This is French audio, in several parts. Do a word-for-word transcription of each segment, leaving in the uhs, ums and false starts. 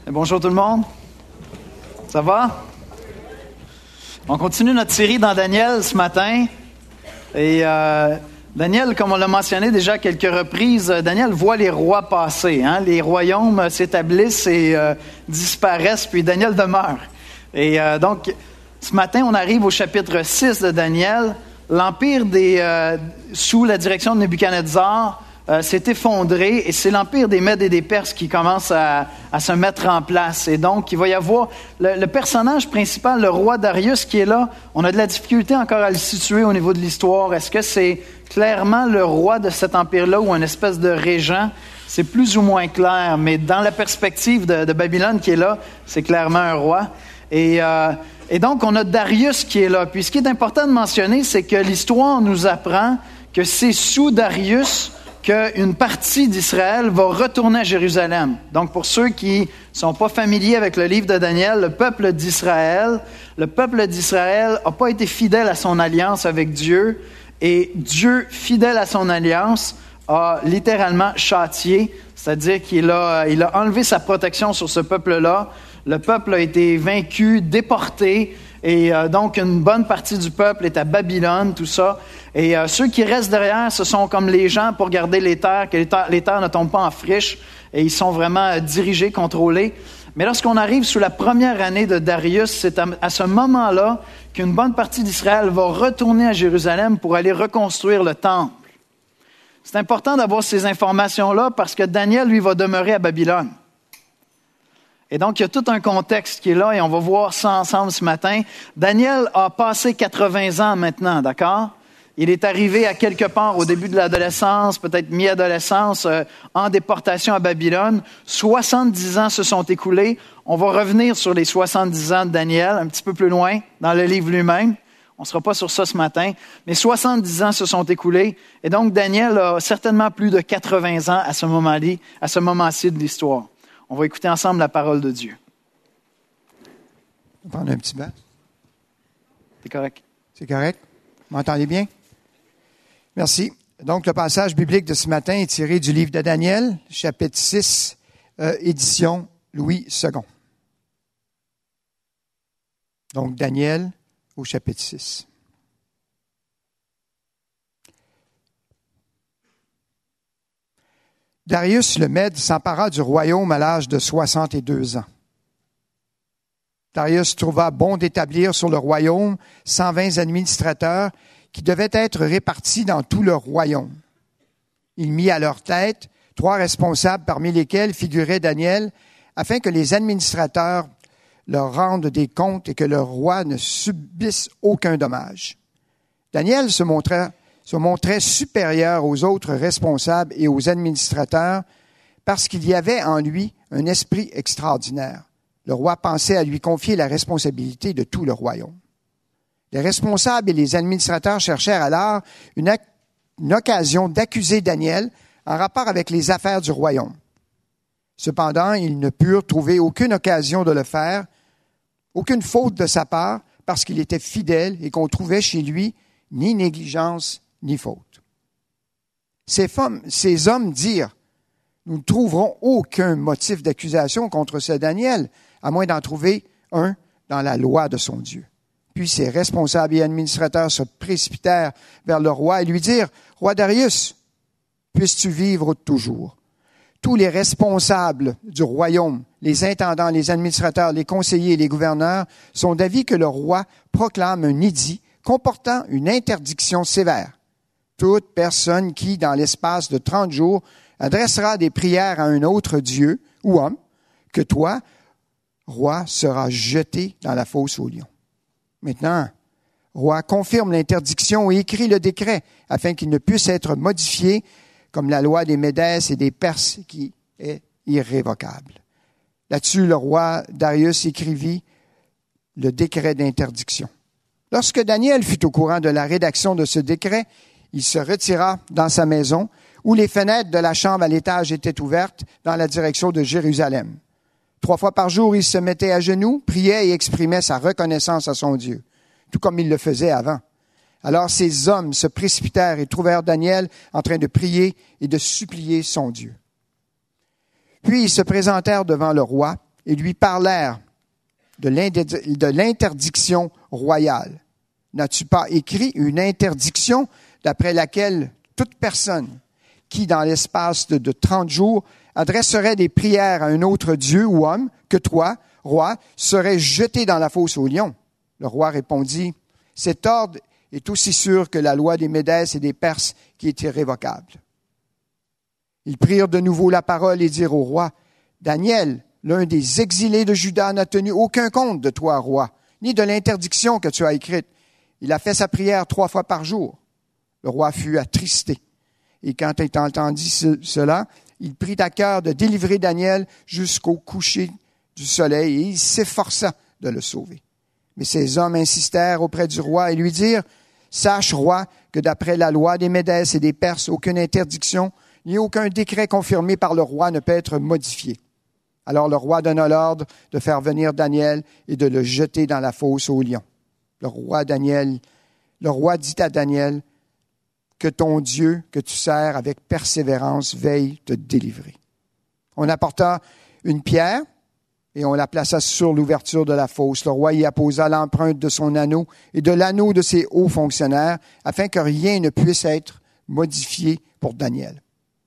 Bonjour tout le monde. Ça va? On continue notre série dans Daniel ce matin. Et euh, Daniel, comme on l'a mentionné déjà à quelques reprises, Daniel voit les rois passer. Hein? Les royaumes s'établissent et euh, disparaissent, puis Daniel demeure. Et euh, donc, ce matin, on arrive au chapitre six de Daniel. L'empire des, euh, sous la direction de Nebuchadnezzar euh, s'est effondré et c'est l'empire des Mèdes et des Perses qui commence à, à se mettre en place. Et donc, il va y avoir le, le personnage principal, le roi Darius, qui est là. On a de la difficulté encore à le situer au niveau de l'histoire. Est-ce que c'est clairement le roi de cet empire-là ou une espèce de régent? C'est plus ou moins clair, mais dans la perspective de, de Babylone qui est là, c'est clairement un roi. Et... Euh, Et donc, on a Darius qui est là. Puis, ce qui est important de mentionner, c'est que l'histoire nous apprend que c'est sous Darius qu'une partie d'Israël va retourner à Jérusalem. Donc, pour ceux qui ne sont pas familiers avec le livre de Daniel, le peuple d'Israël, le peuple d'Israël n'a pas été fidèle à son alliance avec Dieu. Et Dieu, fidèle à son alliance, a littéralement châtié, c'est-à-dire qu'il a, il a enlevé sa protection sur ce peuple-là. Le peuple a été vaincu, déporté, et euh, donc une bonne partie du peuple est à Babylone, tout ça. Et euh, ceux qui restent derrière, ce sont comme les gens pour garder les terres, que les terres, les terres ne tombent pas en friche, et ils sont vraiment euh, dirigés, contrôlés. Mais lorsqu'on arrive sous la première année de Darius, c'est à, à ce moment-là qu'une bonne partie d'Israël va retourner à Jérusalem pour aller reconstruire le temple. C'est important d'avoir ces informations-là parce que Daniel, lui, va demeurer à Babylone. Et donc, il y a tout un contexte qui est là et on va voir ça ensemble ce matin. Daniel a passé quatre-vingts ans maintenant, d'accord? Il est arrivé à quelque part au début de l'adolescence, peut-être mi-adolescence, euh, en déportation à Babylone. soixante-dix ans se sont écoulés. On va revenir sur les soixante-dix ans de Daniel un petit peu plus loin dans le livre lui-même. On ne sera pas sur ça ce matin, mais soixante-dix ans se sont écoulés. Et donc, Daniel a certainement plus de quatre-vingts ans à ce moment-ci, à ce moment-ci de l'histoire. On va écouter ensemble la parole de Dieu. On va prendre un petit bain. C'est correct. C'est correct? Vous m'entendez bien? Merci. Donc, le passage biblique de ce matin est tiré du livre de Daniel, chapitre six, euh, édition Louis second. Donc, Daniel au chapitre six. Darius le Mède s'empara du royaume à l'âge de soixante-deux ans. Darius trouva bon d'établir sur le royaume cent vingt administrateurs qui devaient être répartis dans tout le royaume. Il mit à leur tête trois responsables parmi lesquels figurait Daniel, afin que les administrateurs leur rendent des comptes et que le roi ne subisse aucun dommage. Daniel se montra se montrait supérieur aux autres responsables et aux administrateurs parce qu'il y avait en lui un esprit extraordinaire. Le roi pensait à lui confier la responsabilité de tout le royaume. Les responsables et les administrateurs cherchèrent alors une, ac- une occasion d'accuser Daniel en rapport avec les affaires du royaume. Cependant, ils ne purent trouver aucune occasion de le faire, aucune faute de sa part, parce qu'il était fidèle et qu'on trouvait chez lui ni négligence ni faute. Ces, femmes, ces hommes dirent, nous ne trouverons aucun motif d'accusation contre ce Daniel, à moins d'en trouver un dans la loi de son Dieu. Puis ses responsables et administrateurs se précipitèrent vers le roi et lui dirent, Roi Darius, puisses-tu vivre toujours? Tous les responsables du royaume, les intendants, les administrateurs, les conseillers et les gouverneurs sont d'avis que le roi proclame un édit comportant une interdiction sévère. Toute personne qui, dans l'espace de trente jours, adressera des prières à un autre Dieu ou homme, que toi, roi, sera jeté dans la fosse aux lions. Maintenant, roi, confirme l'interdiction et écrit le décret, afin qu'il ne puisse être modifié comme la loi des Médès et des Perses qui est irrévocable. Là-dessus, le roi Darius écrivit le décret d'interdiction. Lorsque Daniel fut au courant de la rédaction de ce décret, il se retira dans sa maison, où les fenêtres de la chambre à l'étage étaient ouvertes dans la direction de Jérusalem. Trois fois par jour, il se mettait à genoux, priait et exprimait sa reconnaissance à son Dieu, tout comme il le faisait avant. Alors ces hommes se précipitèrent et trouvèrent Daniel en train de prier et de supplier son Dieu. Puis ils se présentèrent devant le roi et lui parlèrent de l'interdiction royale. N'as-tu pas écrit une interdiction d'après laquelle toute personne qui, dans l'espace de, de trente jours, adresserait des prières à un autre Dieu ou homme que toi, roi, serait jeté dans la fosse aux lions? Le roi répondit, cet ordre est aussi sûr que la loi des Médès et des Perses qui est irrévocable. Ils prirent de nouveau la parole et dirent au roi, Daniel, l'un des exilés de Juda, n'a tenu aucun compte de toi, roi, ni de l'interdiction que tu as écrite. Il a fait sa prière trois fois par jour. Le roi fut attristé. Et quand il entendit ce, cela, il prit à cœur de délivrer Daniel jusqu'au coucher du soleil et il s'efforça de le sauver. Mais ces hommes insistèrent auprès du roi et lui dirent, sache, roi, que d'après la loi des Médès et des Perses, aucune interdiction ni aucun décret confirmé par le roi ne peut être modifié. Alors le roi donna l'ordre de faire venir Daniel et de le jeter dans la fosse aux lions. Le roi Daniel, le roi dit à Daniel, que ton Dieu, que tu sers avec persévérance, veille te délivrer. On apporta une pierre et on la plaça sur l'ouverture de la fosse. Le roi y apposa l'empreinte de son anneau et de l'anneau de ses hauts fonctionnaires, afin que rien ne puisse être modifié pour Daniel.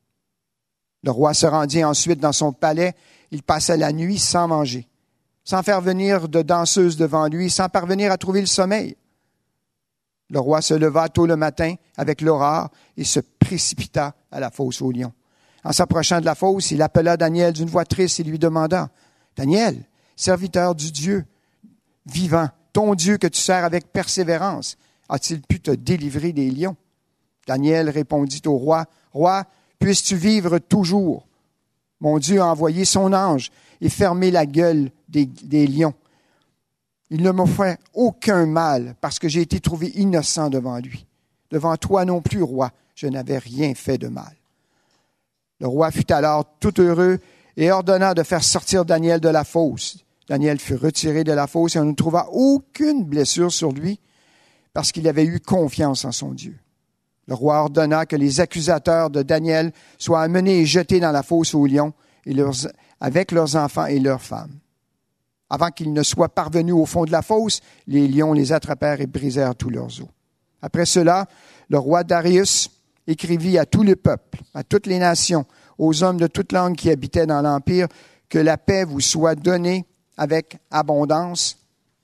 Le roi se rendit ensuite dans son palais. Il passa la nuit sans manger, sans faire venir de danseuses devant lui, sans parvenir à trouver le sommeil. Le roi se leva tôt le matin avec l'aurore et se précipita à la fosse aux lions. En s'approchant de la fosse, il appela Daniel d'une voix triste et lui demanda, « Daniel, serviteur du Dieu vivant, ton Dieu que tu sers avec persévérance, a-t-il pu te délivrer des lions? » Daniel répondit au roi, « Roi, puisses-tu vivre toujours? Mon Dieu a envoyé son ange et fermé la gueule des, des lions. Il ne m'a fait aucun mal parce que j'ai été trouvé innocent devant lui. Devant toi non plus, roi, je n'avais rien fait de mal. » Le roi fut alors tout heureux et ordonna de faire sortir Daniel de la fosse. Daniel fut retiré de la fosse et on ne trouva aucune blessure sur lui parce qu'il avait eu confiance en son Dieu. Le roi ordonna que les accusateurs de Daniel soient amenés et jetés dans la fosse aux lions et leurs, avec leurs enfants et leurs femmes. Avant qu'ils ne soient parvenus au fond de la fosse, les lions les attrapèrent et brisèrent tous leurs os. Après cela, le roi Darius écrivit à tout le peuple, à toutes les nations, aux hommes de toute langue qui habitaient dans l'Empire, que la paix vous soit donnée avec abondance.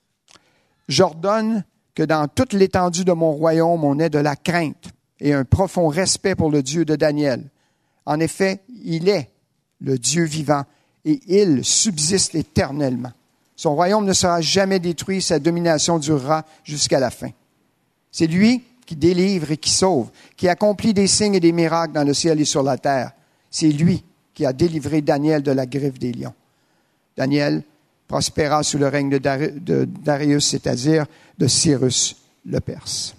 J'ordonne que dans toute l'étendue de mon royaume, on ait de la crainte et un profond respect pour le Dieu de Daniel. En effet, il est le Dieu vivant et il subsiste éternellement. Son royaume ne sera jamais détruit, sa domination durera jusqu'à la fin. C'est lui qui délivre et qui sauve, qui accomplit des signes et des miracles dans le ciel et sur la terre. C'est lui qui a délivré Daniel de la griffe des lions. Daniel prospéra sous le règne de, Dar- de Darius, c'est-à-dire de Cyrus le Perse.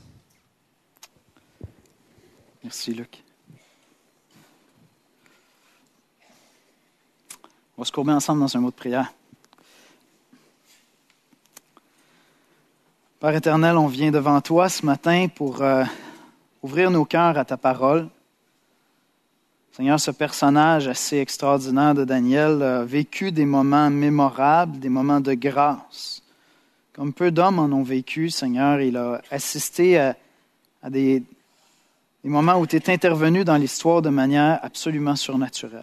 Merci, Luc. On va se courber ensemble dans un mot de prière. Père éternel, on vient devant toi ce matin pour euh, ouvrir nos cœurs à ta parole. Seigneur, ce personnage assez extraordinaire de Daniel a vécu des moments mémorables, des moments de grâce. Comme peu d'hommes en ont vécu, Seigneur, il a assisté à, à des, des moments où tu es intervenu dans l'histoire de manière absolument surnaturelle.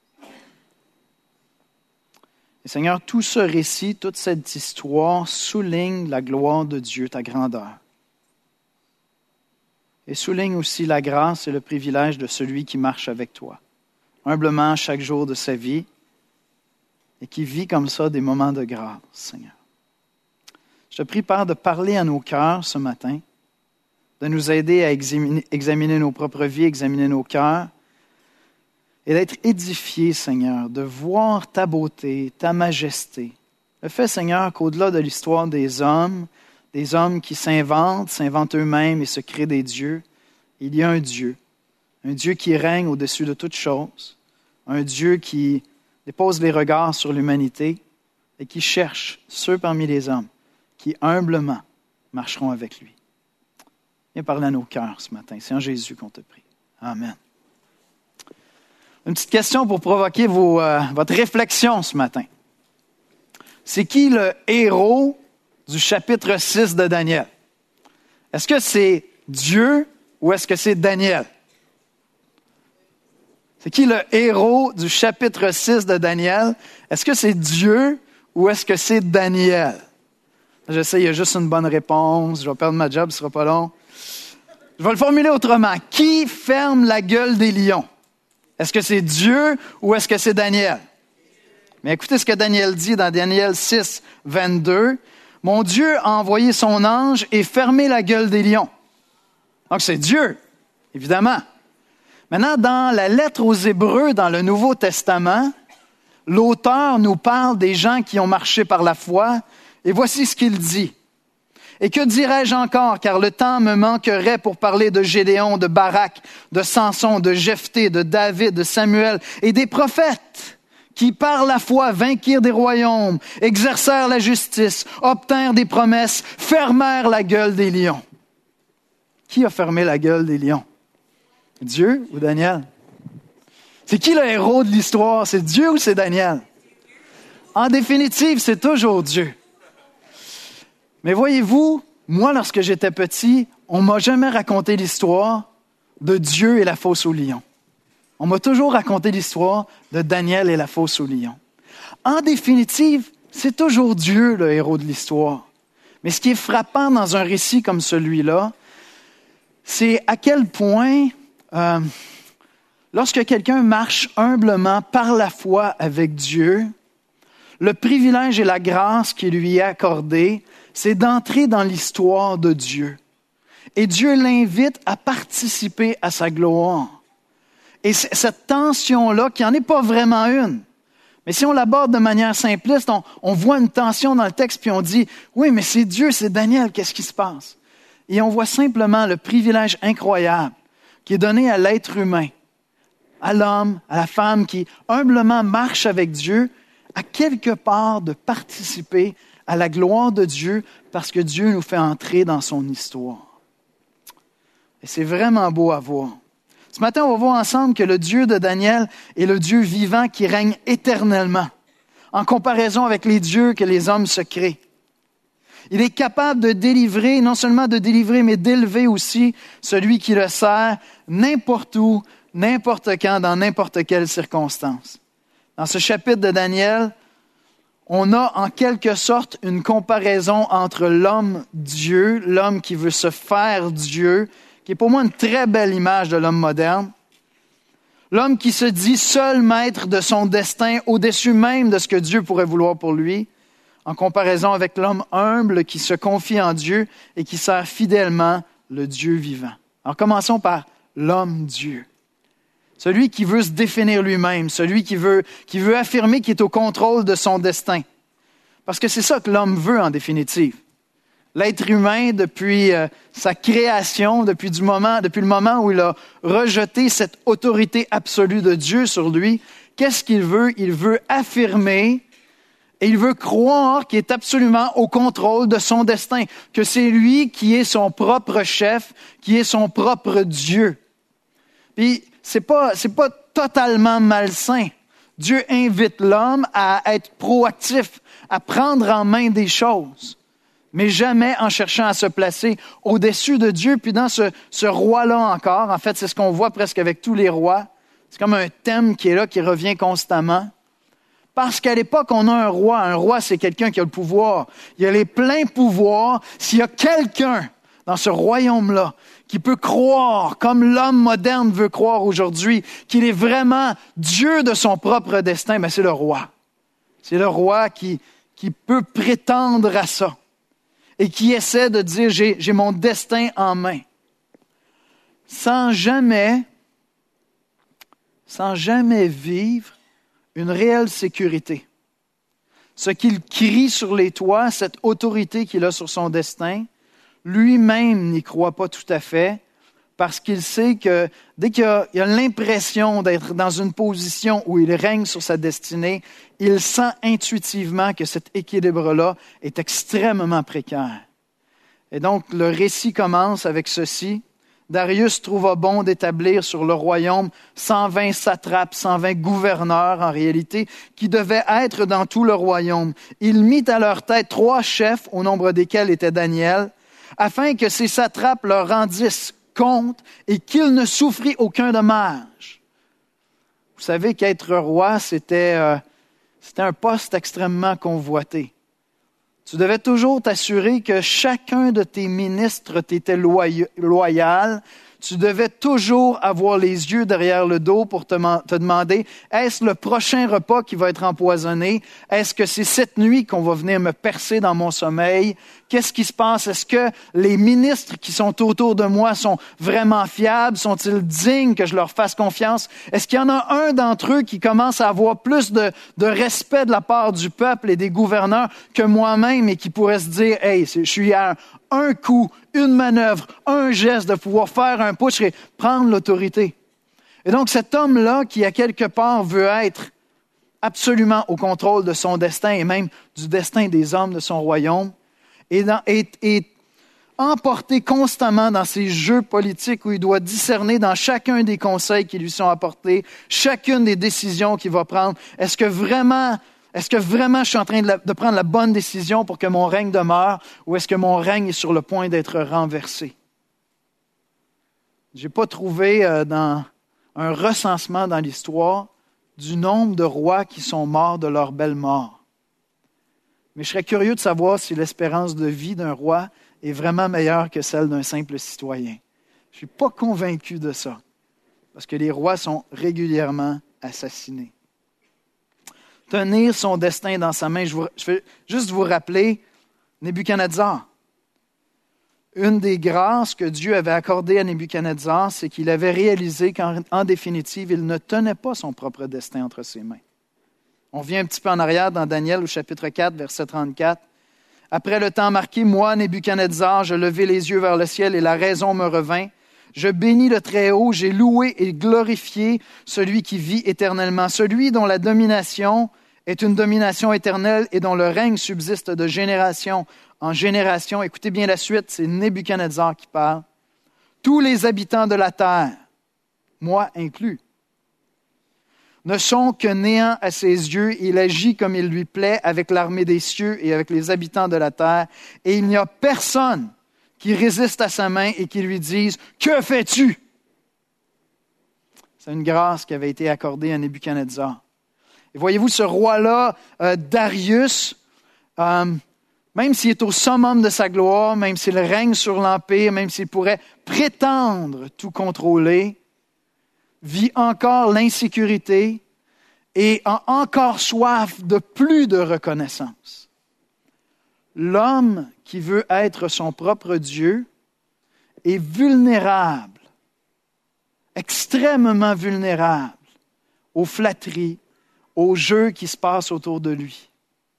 Et Seigneur, tout ce récit, toute cette histoire souligne la gloire de Dieu, ta grandeur. Et souligne aussi la grâce et le privilège de celui qui marche avec toi, humblement chaque jour de sa vie, et qui vit comme ça des moments de grâce, Seigneur. Je te prie, Père, de parler à nos cœurs ce matin, de nous aider à examiner, examiner nos propres vies, examiner nos cœurs, et d'être édifiés, Seigneur, de voir ta beauté, ta majesté. Le fait, Seigneur, qu'au-delà de l'histoire des hommes, des hommes qui s'inventent, s'inventent eux-mêmes et se créent des dieux, il y a un Dieu, un Dieu qui règne au-dessus de toutes choses, un Dieu qui dépose les regards sur l'humanité et qui cherche ceux parmi les hommes qui humblement marcheront avec lui. Viens parler à nos cœurs ce matin. C'est en Jésus qu'on te prie. Amen. Une petite question pour provoquer vos, euh, votre réflexion ce matin. c'est qui le héros du chapitre six de Daniel? Est-ce que c'est Dieu ou est-ce que c'est Daniel? C'est qui le héros du chapitre six de Daniel? Est-ce que c'est Dieu ou est-ce que c'est Daniel? Je sais, il y a juste une bonne réponse. Je vais perdre ma job, ce sera pas long. Je vais le formuler autrement. Qui ferme la gueule des lions? Est-ce que c'est Dieu ou est-ce que c'est Daniel? Mais écoutez ce que Daniel dit dans Daniel six, vingt-deux. « Mon Dieu a envoyé son ange et fermé la gueule des lions. » Donc c'est Dieu, évidemment. Maintenant, dans la lettre aux Hébreux, dans le Nouveau Testament, l'auteur nous parle des gens qui ont marché par la foi, et voici ce qu'il dit. « Et que dirais-je encore, car le temps me manquerait pour parler de Gédéon, de Barak, de Samson, de Jephthé, de David, de Samuel et des prophètes qui, par la foi, vainquirent des royaumes, exercèrent la justice, obtinrent des promesses, fermèrent la gueule des lions. » Qui a fermé la gueule des lions? Dieu ou Daniel? C'est qui le héros de l'histoire? C'est Dieu ou c'est Daniel? En définitive, c'est toujours Dieu. Mais voyez-vous, moi, lorsque j'étais petit, on m'a jamais raconté l'histoire de Dieu et la fosse aux lions. On m'a toujours raconté l'histoire de Daniel et la fosse aux lions. En définitive, c'est toujours Dieu le héros de l'histoire. Mais ce qui est frappant dans un récit comme celui-là, c'est à quel point, euh, lorsque quelqu'un marche humblement par la foi avec Dieu, le privilège et la grâce qui lui est accordée, c'est d'entrer dans l'histoire de Dieu. Et Dieu l'invite à participer à sa gloire. Et cette tension-là, qui n'en est pas vraiment une, mais si on l'aborde de manière simpliste, on, on voit une tension dans le texte, puis on dit, oui, mais c'est Dieu, c'est Daniel, qu'est-ce qui se passe? Et on voit simplement le privilège incroyable qui est donné à l'être humain, à l'homme, à la femme qui humblement marche avec Dieu, à quelque part de participer à la gloire de Dieu parce que Dieu nous fait entrer dans son histoire. Et c'est vraiment beau à voir. Ce matin, on va voir ensemble que le Dieu de Daniel est le Dieu vivant qui règne éternellement, en comparaison avec les dieux que les hommes se créent. Il est capable de délivrer, non seulement de délivrer, mais d'élever aussi celui qui le sert n'importe où, n'importe quand, dans n'importe quelle circonstance. Dans ce chapitre de Daniel, on a en quelque sorte une comparaison entre l'homme-Dieu, l'homme qui veut se faire Dieu, qui est pour moi une très belle image de l'homme moderne. L'homme qui se dit seul maître de son destin, au-dessus même de ce que Dieu pourrait vouloir pour lui, en comparaison avec l'homme humble qui se confie en Dieu et qui sert fidèlement le Dieu vivant. Alors commençons par l'homme-Dieu. Celui qui veut se définir lui-même, celui qui veut, qui veut affirmer qu'il est au contrôle de son destin. Parce que c'est ça que l'homme veut en définitive. L'être humain, depuis euh, sa création, depuis, du moment, depuis le moment où il a rejeté cette autorité absolue de Dieu sur lui, qu'est-ce qu'il veut? Il veut affirmer et il veut croire qu'il est absolument au contrôle de son destin, que c'est lui qui est son propre chef, qui est son propre Dieu. Puis, c'est pas, c'est pas totalement malsain. Dieu invite l'homme à être proactif, à prendre en main des choses, mais jamais en cherchant à se placer au-dessus de Dieu. Puis dans ce, ce roi-là encore, en fait, c'est ce qu'on voit presque avec tous les rois. C'est comme un thème qui est là, qui revient constamment. Parce qu'à l'époque, on a un roi. Un roi, c'est quelqu'un qui a le pouvoir. Il a les pleins pouvoirs. S'il y a quelqu'un dans ce royaume-là qui peut croire, comme l'homme moderne veut croire aujourd'hui, qu'il est vraiment Dieu de son propre destin, ben c'est le roi. C'est le roi qui, qui peut prétendre à ça et qui essaie de dire, j'ai, j'ai mon destin en main. Sans jamais, sans jamais vivre une réelle sécurité. Ce qu'il crie sur les toits, cette autorité qu'il a sur son destin, lui-même n'y croit pas tout à fait parce qu'il sait que dès qu'il a, il a l'impression d'être dans une position où il règne sur sa destinée, il sent intuitivement que cet équilibre-là est extrêmement précaire. Et donc, le récit commence avec ceci. Darius trouva bon d'établir sur le royaume cent vingt satrapes, cent vingt gouverneurs en réalité, qui devaient être dans tout le royaume. Il mit à leur tête trois chefs, au nombre desquels était Daniel, afin que ces satrapes leur rendissent compte et qu'ils ne souffrient aucun dommage. Vous savez qu'être roi, c'était, euh, c'était un poste extrêmement convoité. Tu devais toujours t'assurer que chacun de tes ministres t'était loy- loyal. Tu devais toujours avoir les yeux derrière le dos pour te, te demander, est-ce le prochain repas qui va être empoisonné? Est-ce que c'est cette nuit qu'on va venir me percer dans mon sommeil? Qu'est-ce qui se passe? Est-ce que les ministres qui sont autour de moi sont vraiment fiables? Sont-ils dignes que je leur fasse confiance? Est-ce qu'il y en a un d'entre eux qui commence à avoir plus de, de respect de la part du peuple et des gouverneurs que moi-même et qui pourrait se dire, hey, je suis à un coup, une manœuvre, un geste de pouvoir faire un push et prendre l'autorité. Et donc cet homme-là qui à quelque part veut être absolument au contrôle de son destin et même du destin des hommes de son royaume, est, dans, est, est emporté constamment dans ces jeux politiques où il doit discerner dans chacun des conseils qui lui sont apportés, chacune des décisions qu'il va prendre. Est-ce que vraiment... Est-ce que vraiment je suis en train de, la, de prendre la bonne décision pour que mon règne demeure ou est-ce que mon règne est sur le point d'être renversé? Je n'ai pas trouvé euh, dans un recensement dans l'histoire du nombre de rois qui sont morts de leur belle mort. Mais je serais curieux de savoir si l'espérance de vie d'un roi est vraiment meilleure que celle d'un simple citoyen. Je ne suis pas convaincu de ça, parce que les rois sont régulièrement assassinés. Tenir son destin dans sa main. Je, vous, je vais juste vous rappeler Nebuchadnezzar. Une des grâces que Dieu avait accordées à Nebuchadnezzar, c'est qu'il avait réalisé qu'en en définitive, il ne tenait pas son propre destin entre ses mains. On revient un petit peu en arrière dans Daniel au chapitre quatre, verset trente-quatre. « Après le temps marqué, moi, Nebuchadnezzar, je levai les yeux vers le ciel et la raison me revint. Je bénis le Très-Haut, j'ai loué et glorifié celui qui vit éternellement, celui dont la domination est une domination éternelle et dont le règne subsiste de génération en génération. » Écoutez bien la suite, c'est Nebuchadnezzar qui parle. « Tous les habitants de la terre, moi inclus, ne sont que néant à ses yeux. Il agit comme il lui plaît avec l'armée des cieux et avec les habitants de la terre. Et il n'y a personne qui résiste à sa main et qui lui dise « Que fais-tu? » C'est une grâce qui avait été accordée à Nebuchadnezzar. Et voyez-vous, ce roi-là, euh, Darius, euh, même s'il est au summum de sa gloire, même s'il règne sur l'Empire, même s'il pourrait prétendre tout contrôler, vit encore l'insécurité et a encore soif de plus de reconnaissance. L'homme qui veut être son propre Dieu est vulnérable, extrêmement vulnérable aux flatteries, aux jeux qui se passent autour de lui.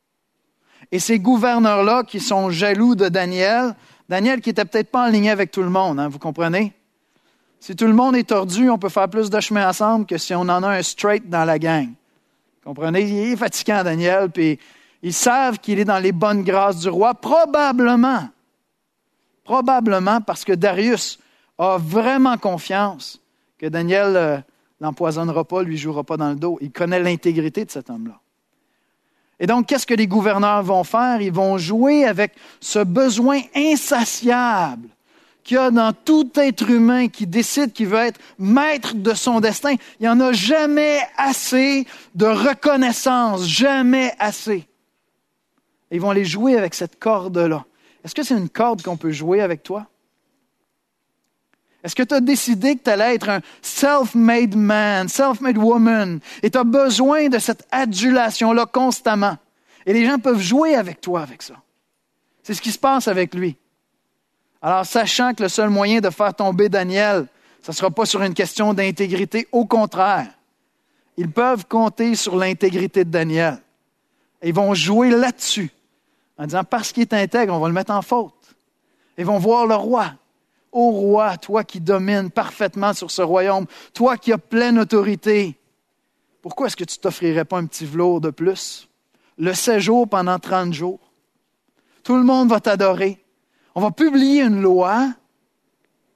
Et ces gouverneurs-là qui sont jaloux de Daniel, Daniel qui n'était peut-être pas en ligne avec tout le monde, hein, vous comprenez? Si tout le monde est tordu, on peut faire plus de chemin ensemble que si on en a un straight dans la gang. Vous comprenez? Il est fatigant, Daniel, puis ils savent qu'il est dans les bonnes grâces du roi, probablement, probablement parce que Darius a vraiment confiance que Daniel euh, l'empoisonnera pas, lui jouera pas dans le dos. Il connaît l'intégrité de cet homme-là. Et donc, qu'est-ce que les gouverneurs vont faire? Ils vont jouer avec ce besoin insatiable qu'il y a dans tout être humain qui décide qu'il veut être maître de son destin. Il n'y en a jamais assez de reconnaissance, jamais assez. Et ils vont les jouer avec cette corde-là. Est-ce que c'est une corde qu'on peut jouer avec toi? Est-ce que tu as décidé que tu allais être un self-made man, self-made woman, et tu as besoin de cette adulation-là constamment? Et les gens peuvent jouer avec toi avec ça. C'est ce qui se passe avec lui. Alors, sachant que le seul moyen de faire tomber Daniel, ce ne sera pas sur une question d'intégrité, au contraire, ils peuvent compter sur l'intégrité de Daniel. Et ils vont jouer là-dessus, en disant, parce qu'il est intègre, on va le mettre en faute. Ils vont voir le roi. Ô roi, toi qui domines parfaitement sur ce royaume, toi qui as pleine autorité, pourquoi est-ce que tu ne t'offrirais pas un petit velours de plus? Le séjour pendant trente jours. Tout le monde va t'adorer. On va publier une loi qui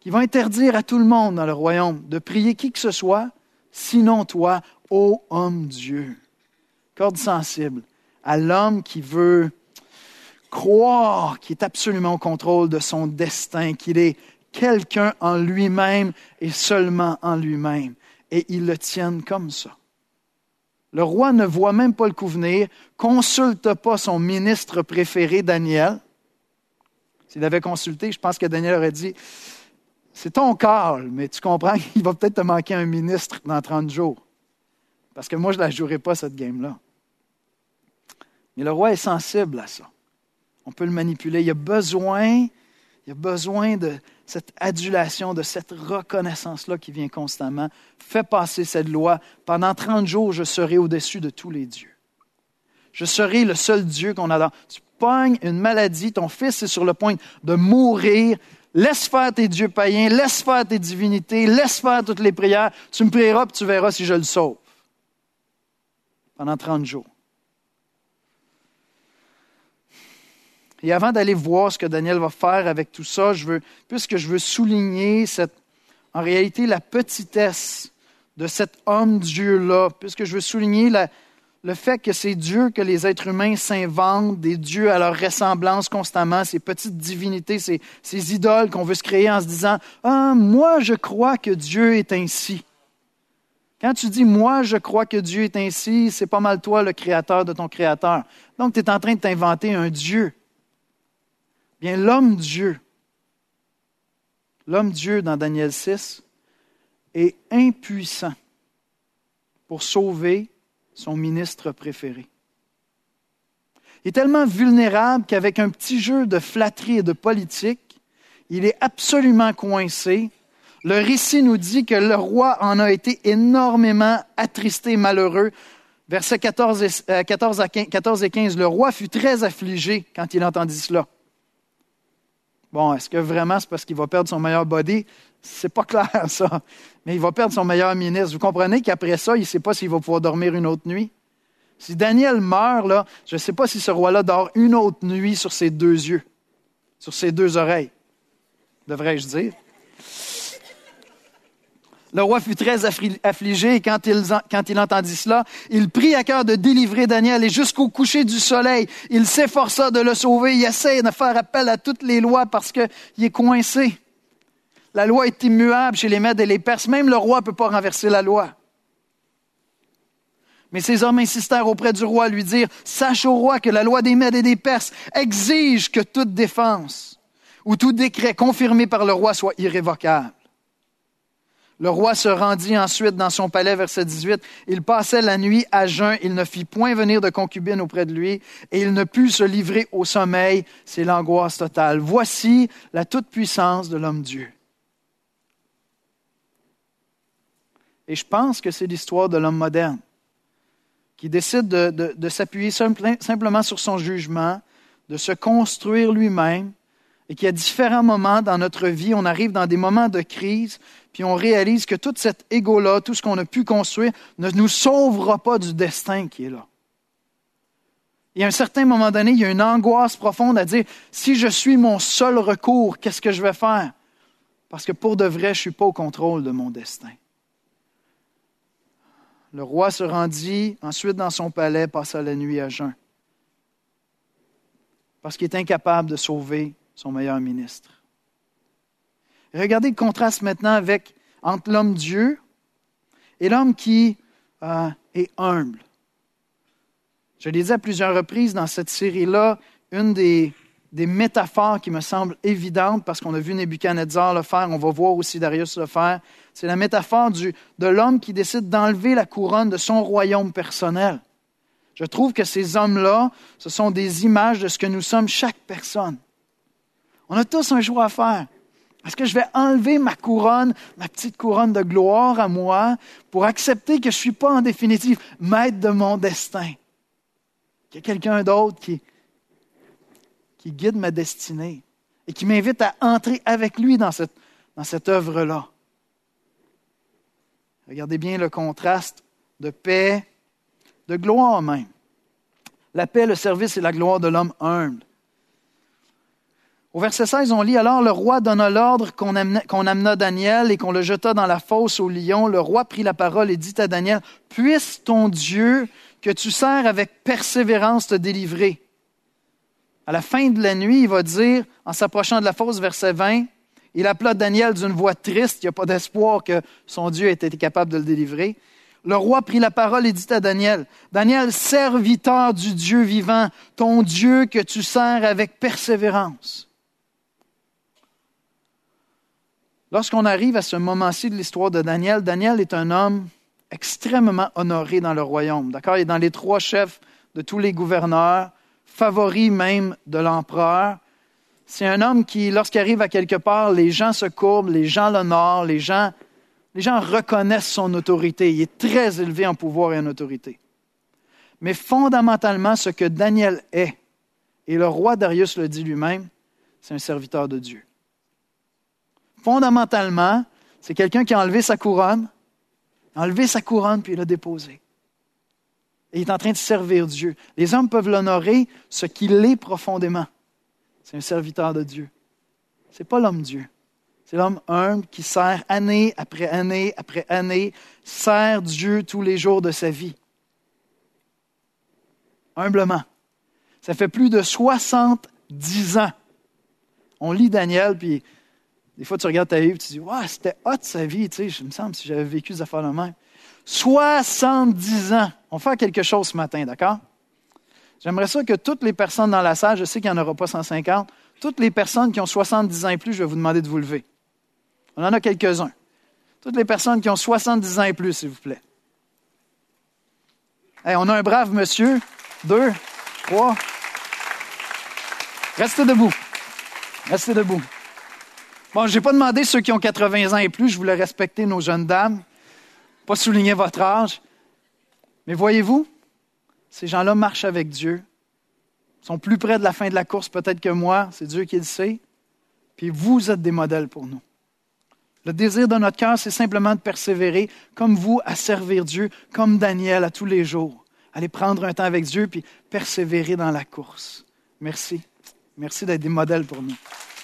Il va interdire à tout le monde dans le royaume de prier qui que ce soit, sinon toi, ô homme Dieu. Corde sensible à l'homme qui veut croire qu'il est absolument au contrôle de son destin, qu'il est quelqu'un en lui-même et seulement en lui-même. Et ils le tiennent comme ça. Le roi ne voit même pas le coup venir, consulte pas son ministre préféré, Daniel. S'il avait consulté, je pense que Daniel aurait dit, c'est ton call, mais tu comprends qu'il va peut-être te manquer un ministre dans trente jours. Parce que moi, je ne la jouerai pas, cette game-là. Mais le roi est sensible à ça. On peut le manipuler. Il a besoin, il a besoin de cette adulation, de cette reconnaissance-là qui vient constamment. Fais passer cette loi. Pendant trente jours, je serai au-dessus de tous les dieux. Je serai le seul Dieu qu'on adore. Tu pognes une maladie, ton fils est sur le point de mourir. Laisse faire tes dieux païens, laisse faire tes divinités, laisse faire toutes les prières. Tu me prieras et tu verras si je le sauve. Pendant trente jours. Et avant d'aller voir ce que Daniel va faire avec tout ça, je veux, puisque je veux souligner cette, en réalité la petitesse de cet homme-dieu-là, puisque je veux souligner la, le fait que ces dieux que les êtres humains s'inventent, des dieux à leur ressemblance constamment, ces petites divinités, ces, ces idoles qu'on veut se créer en se disant « Ah, moi je crois que Dieu est ainsi ». Quand tu dis « moi je crois que Dieu est ainsi », c'est pas mal toi le créateur de ton créateur. Donc tu es en train de t'inventer un Dieu. Bien, l'homme-dieu, l'homme-dieu dans Daniel six, est impuissant pour sauver son ministre préféré. Il est tellement vulnérable qu'avec un petit jeu de flatterie et de politique, il est absolument coincé. Le récit nous dit que le roi en a été énormément attristé et malheureux. Versets quatorze et quinze, le roi fut très affligé quand il entendit cela. Bon, est-ce que vraiment c'est parce qu'il va perdre son meilleur body? C'est pas clair, ça. Mais il va perdre son meilleur ministre. Vous comprenez qu'après ça, il ne sait pas s'il va pouvoir dormir une autre nuit? Si Daniel meurt, là, je ne sais pas si ce roi-là dort une autre nuit sur ses deux yeux, sur ses deux oreilles, devrais-je dire. Le roi fut très affligé et quand il, quand il entendit cela, il prit à cœur de délivrer Daniel et jusqu'au coucher du soleil, il s'efforça de le sauver. Il essaie de faire appel à toutes les lois parce qu'il est coincé. La loi est immuable chez les Mèdes et les Perses. Même le roi ne peut pas renverser la loi. Mais ces hommes insistèrent auprès du roi à lui dire « Sache au roi que la loi des Mèdes et des Perses exige que toute défense ou tout décret confirmé par le roi soit irrévocable. » Le roi se rendit ensuite dans son palais, verset dix-huit. Il passait la nuit à jeun. Il ne fit point venir de concubine auprès de lui et il ne put se livrer au sommeil. C'est l'angoisse totale. Voici la toute-puissance de l'homme-dieu. Et je pense que c'est l'histoire de l'homme moderne qui décide de, de, de s'appuyer simplement sur son jugement, de se construire lui-même, et qu'à différents moments dans notre vie, on arrive dans des moments de crise, puis on réalise que tout cet égo-là, tout ce qu'on a pu construire, ne nous sauvera pas du destin qui est là. Et à un certain moment donné, il y a une angoisse profonde à dire, si je suis mon seul recours, qu'est-ce que je vais faire? Parce que pour de vrai, je ne suis pas au contrôle de mon destin. Le roi se rendit ensuite dans son palais, passa la nuit à jeun. Parce qu'il est incapable de sauver son meilleur ministre. Et regardez le contraste maintenant avec, entre l'homme-dieu et l'homme qui euh, est humble. Je l'ai dit à plusieurs reprises dans cette série-là, une des, des métaphores qui me semble évidente, parce qu'on a vu Nebuchadnezzar le faire, on va voir aussi Darius le faire, c'est la métaphore du, de l'homme qui décide d'enlever la couronne de son royaume personnel. Je trouve que ces hommes-là, ce sont des images de ce que nous sommes chaque personne. On a tous un choix à faire. Est-ce que je vais enlever ma couronne, ma petite couronne de gloire à moi, pour accepter que je ne suis pas en définitive maître de mon destin? Qu'il y a quelqu'un d'autre qui, qui guide ma destinée et qui m'invite à entrer avec lui dans cette, dans cette œuvre-là. Regardez bien le contraste de paix, de gloire même. La paix, le service et la gloire de l'homme humble. Au verset seize, on lit « Alors le roi donna l'ordre qu'on amena, qu'on amena Daniel et qu'on le jeta dans la fosse au lion. Le roi prit la parole et dit à Daniel, « Puisse ton Dieu que tu sers avec persévérance te délivrer. » À la fin de la nuit, il va dire, en s'approchant de la fosse, verset vingt, il appela Daniel d'une voix triste, il n'y a pas d'espoir que son Dieu ait été capable de le délivrer. Le roi prit la parole et dit à Daniel, « Daniel, serviteur du Dieu vivant, ton Dieu que tu sers avec persévérance. » Lorsqu'on arrive à ce moment-ci de l'histoire de Daniel, Daniel est un homme extrêmement honoré dans le royaume. D'accord? Il est dans les trois chefs de tous les gouverneurs, favori même de l'empereur. C'est un homme qui, lorsqu'il arrive à quelque part, les gens se courbent, les gens l'honorent, les gens, les gens reconnaissent son autorité. Il est très élevé en pouvoir et en autorité. Mais fondamentalement, ce que Daniel est, et le roi Darius le dit lui-même, c'est un serviteur de Dieu. Fondamentalement, c'est quelqu'un qui a enlevé sa couronne, a enlevé sa couronne puis il l'a déposée. Et il est en train de servir Dieu. Les hommes peuvent l'honorer, ce qu'il est profondément. C'est un serviteur de Dieu. Ce n'est pas l'homme-dieu. C'est l'homme humble qui sert année après année après année, sert Dieu tous les jours de sa vie. Humblement. Ça fait plus de soixante-dix ans. On lit Daniel, puis des fois, tu regardes ta vie et tu te dis « Wow, c'était hot sa vie, tu sais, je me semble si j'avais vécu ces affaires-là même. » soixante-dix ans. On fait quelque chose ce matin, d'accord? J'aimerais ça que toutes les personnes dans la salle, je sais qu'il n'y en aura pas cent cinquante, toutes les personnes qui ont soixante-dix ans et plus, je vais vous demander de vous lever. On en a quelques-uns. Toutes les personnes qui ont soixante-dix ans et plus, s'il vous plaît. Hey, on a un brave monsieur. Deux, trois. Restez debout. Restez debout. Bon, je n'ai pas demandé ceux qui ont quatre-vingts ans et plus, je voulais respecter nos jeunes dames, pas souligner votre âge. Mais voyez-vous, ces gens-là marchent avec Dieu, sont plus près de la fin de la course peut-être que moi, c'est Dieu qui le sait, puis vous êtes des modèles pour nous. Le désir de notre cœur, c'est simplement de persévérer, comme vous, à servir Dieu, comme Daniel, à tous les jours. Aller prendre un temps avec Dieu, puis persévérer dans la course. Merci. Merci d'être des modèles pour nous.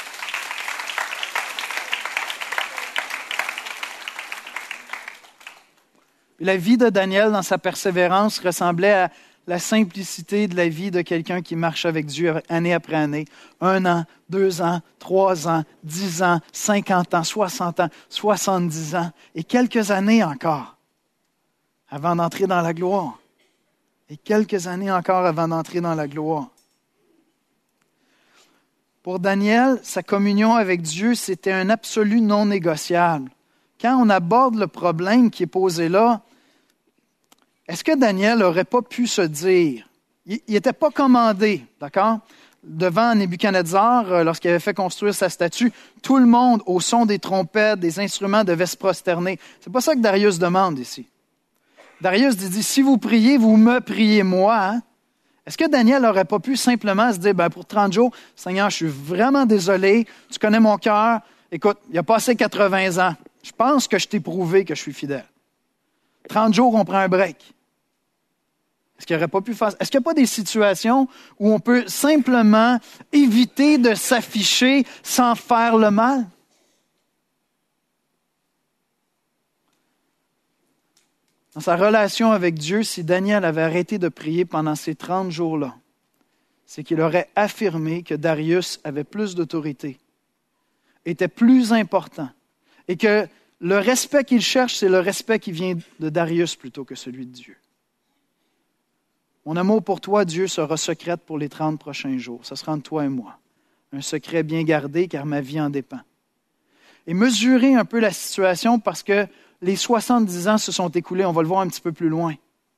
La vie de Daniel, dans sa persévérance, ressemblait à la simplicité de la vie de quelqu'un qui marche avec Dieu année après année. Un an, deux ans, trois ans, dix ans, cinquante ans, soixante ans, soixante-dix ans, et quelques années encore avant d'entrer dans la gloire. Et quelques années encore avant d'entrer dans la gloire. Pour Daniel, sa communion avec Dieu, c'était un absolu non négociable. Quand on aborde le problème qui est posé là, est-ce que Daniel n'aurait pas pu se dire, il n'était pas commandé, d'accord? Devant Nebuchadnezzar, lorsqu'il avait fait construire sa statue, tout le monde, au son des trompettes, des instruments, devait se prosterner. C'est pas ça que Darius demande ici. Darius dit, si vous priez, vous me priez moi. Hein? Est-ce que Daniel n'aurait pas pu simplement se dire, ben pour trente jours, Seigneur, je suis vraiment désolé, tu connais mon cœur, écoute, il a passé quatre-vingts ans. Je pense que je t'ai prouvé que je suis fidèle. trente jours, on prend un break. Est-ce qu'il n'aurait pas pu faire ça? Est-ce qu'il n'y a pas des situations où on peut simplement éviter de s'afficher sans faire le mal? Dans sa relation avec Dieu, si Daniel avait arrêté de prier pendant ces trente jours-là, c'est qu'il aurait affirmé que Darius avait plus d'autorité, était plus important, et que le respect qu'il cherche, c'est le respect qui vient de Darius plutôt que celui de Dieu. Mon amour pour toi, Dieu, sera secrète pour les trente prochains jours. Ce sera entre toi et moi. Un secret bien gardé, car ma vie en dépend. Et mesurer un peu la situation, parce que les soixante-dix ans se sont écoulés. On va le voir un petit peu plus loin.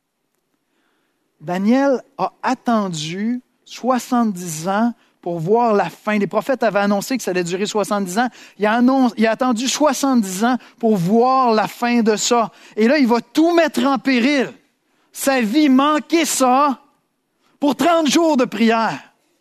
Daniel a attendu soixante-dix ans pour voir la fin. Les prophètes avaient annoncé que ça allait durer soixante-dix ans. Il a, annonce, il a attendu soixante-dix ans pour voir la fin de ça. Et là, il va tout mettre en péril. Sa vie, manquer ça pour trente jours de prière.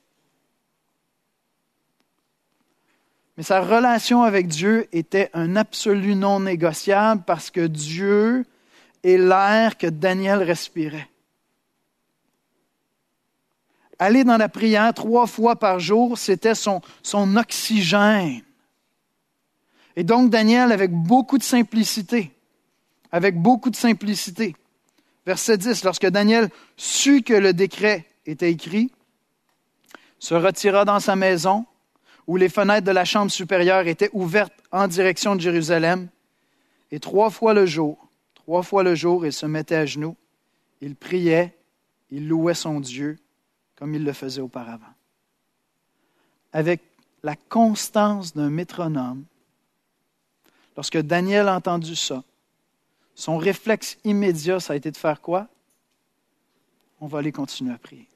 Mais sa relation avec Dieu était un absolu non négociable parce que Dieu est l'air que Daniel respirait. aller dans la prière trois fois par jour, c'était son, son oxygène. Et donc, Daniel, avec beaucoup de simplicité, avec beaucoup de simplicité, verset dix, lorsque Daniel sut que le décret était écrit, se retira dans sa maison, où les fenêtres de la chambre supérieure étaient ouvertes en direction de Jérusalem, et trois fois le jour, trois fois le jour, il se mettait à genoux, il priait, il louait son Dieu, comme il le faisait auparavant. Avec la constance d'un métronome, lorsque Daniel a entendu ça, son réflexe immédiat, ça a été de faire quoi? On va aller continuer à prier.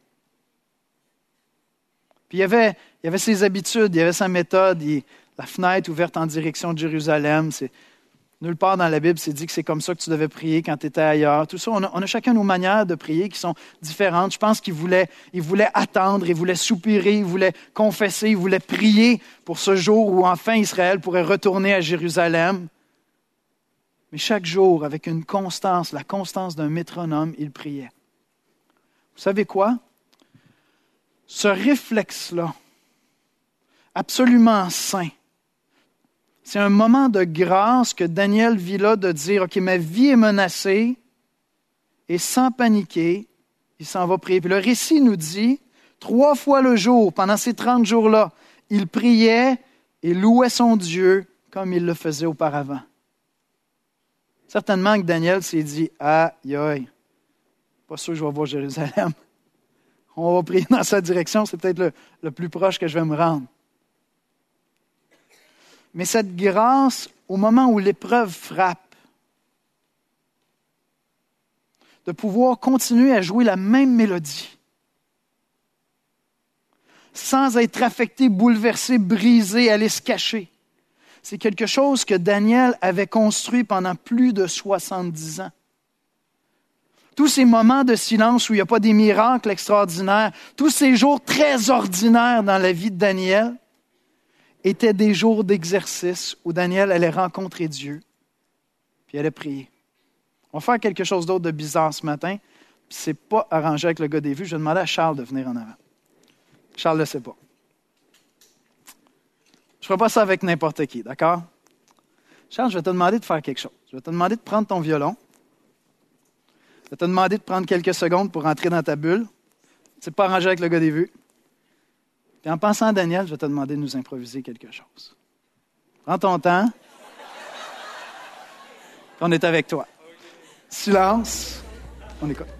Puis il y avait, il y avait ses habitudes, il y avait sa méthode, il, la fenêtre ouverte en direction de Jérusalem. C'est, nulle part dans la Bible, c'est dit que c'est comme ça que tu devais prier quand tu étais ailleurs. Tout ça, on a, on a chacun nos manières de prier qui sont différentes. Je pense qu'il voulait, il voulait attendre, il voulait soupirer, il voulait confesser, il voulait prier pour ce jour où enfin Israël pourrait retourner à Jérusalem. Mais chaque jour, avec une constance, la constance d'un métronome, il priait. Vous savez quoi? Ce réflexe-là, absolument sain, c'est un moment de grâce que Daniel vit là de dire, OK, ma vie est menacée, et sans paniquer, il s'en va prier. Puis le récit nous dit, trois fois le jour, pendant ces trente jours-là, il priait et louait son Dieu comme il le faisait auparavant. Certainement que Daniel s'est dit, aïe, aïe, pas sûr que je vais voir Jérusalem. On va prier dans sa direction, c'est peut-être le, le plus proche que je vais me rendre. Mais cette grâce, au moment où l'épreuve frappe, de pouvoir continuer à jouer la même mélodie, sans être affecté, bouleversé, brisé, aller se cacher, c'est quelque chose que Daniel avait construit pendant plus de soixante-dix ans. Tous ces moments de silence où il n'y a pas des miracles extraordinaires, tous ces jours très ordinaires dans la vie de Daniel, étaient des jours d'exercice où Daniel allait rencontrer Dieu, puis allait prier. On va faire quelque chose d'autre de bizarre ce matin, puis c'est pas arrangé avec le gars des vues. Je vais demander à Charles de venir en avant. Charles ne le sait pas. Je ne ferai pas ça avec n'importe qui, d'accord? Charles, je vais te demander de faire quelque chose. Je vais te demander de prendre ton violon. Je vais te demander de prendre quelques secondes pour rentrer dans ta bulle. C'est pas arrangé avec le gars des vues. Puis en pensant à Daniel, je vais te demander de nous improviser quelque chose. Prends ton temps. On est avec toi. Silence. On écoute.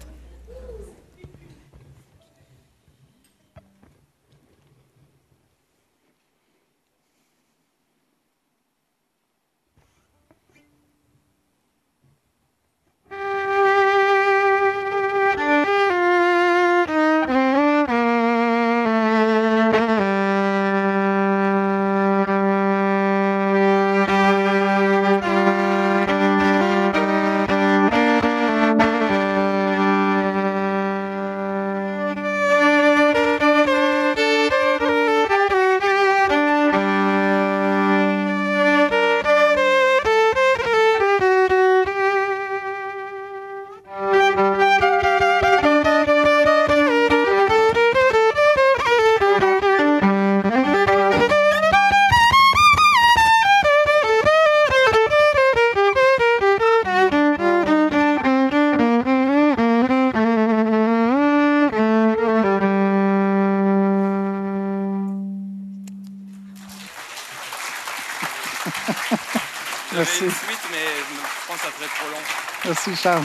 J'avais une suite, mais je pense que ça serait trop long. Merci, Charles.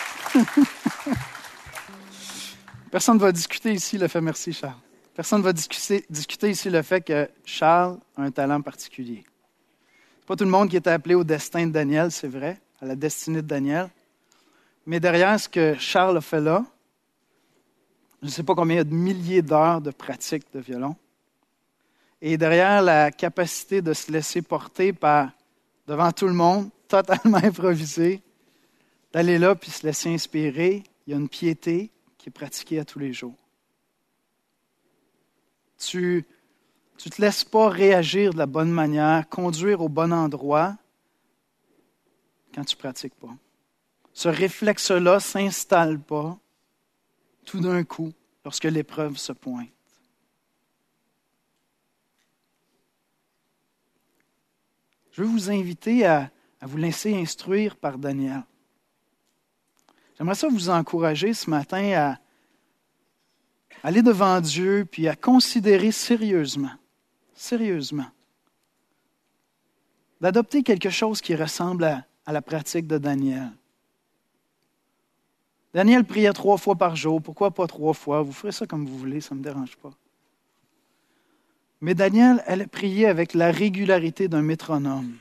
Personne ne va discuter ici le fait, merci, Charles. Personne ne va discuter, discuter ici le fait que Charles a un talent particulier. C'est pas tout le monde qui est appelé au destin de Daniel, c'est vrai, à la destinée de Daniel. Mais derrière ce que Charles a fait là, je ne sais pas combien il y a de milliers d'heures de pratique de violon. Et derrière la capacité de se laisser porter par, devant tout le monde, totalement improvisé, d'aller là puis se laisser inspirer, il y a une piété qui est pratiquée à tous les jours. Tu ne te laisses pas réagir de la bonne manière, conduire au bon endroit quand tu ne pratiques pas. Ce réflexe-là ne s'installe pas tout d'un coup lorsque l'épreuve se pointe. Je veux vous inviter à, à vous laisser instruire par Daniel. J'aimerais ça vous encourager ce matin à aller devant Dieu puis à considérer sérieusement, sérieusement, d'adopter quelque chose qui ressemble à, à la pratique de Daniel. Daniel priait trois fois par jour. Pourquoi pas trois fois? Vous ferez ça comme vous voulez, ça ne me dérange pas. Mais Daniel, elle priait avec la régularité d'un métronome.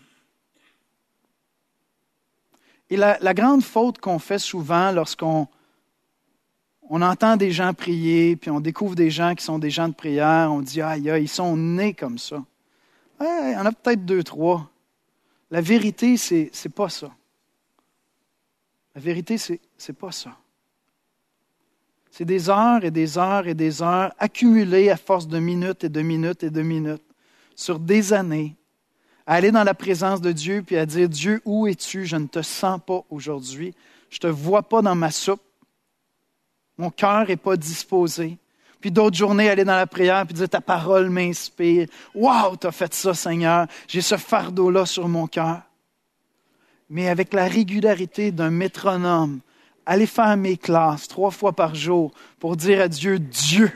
Et la, la grande faute qu'on fait souvent lorsqu'on on entend des gens prier, puis on découvre des gens qui sont des gens de prière, on dit « Aïe, aïe, ils sont nés comme ça. » Il y en a peut-être deux, trois. La vérité, c'est, c'est pas ça. La vérité, c'est, c'est pas ça. C'est des heures et des heures et des heures accumulées à force de minutes et de minutes et de minutes, sur des années, à aller dans la présence de Dieu puis à dire « Dieu, où es-tu? Je ne te sens pas aujourd'hui. Je ne te vois pas dans ma soupe. Mon cœur n'est pas disposé. » Puis d'autres journées, aller dans la prière puis dire « Ta parole m'inspire. Wow, tu as fait ça, Seigneur. J'ai ce fardeau-là sur mon cœur. » Mais avec la régularité d'un métronome, aller faire mes classes trois fois par jour pour dire à Dieu, Dieu.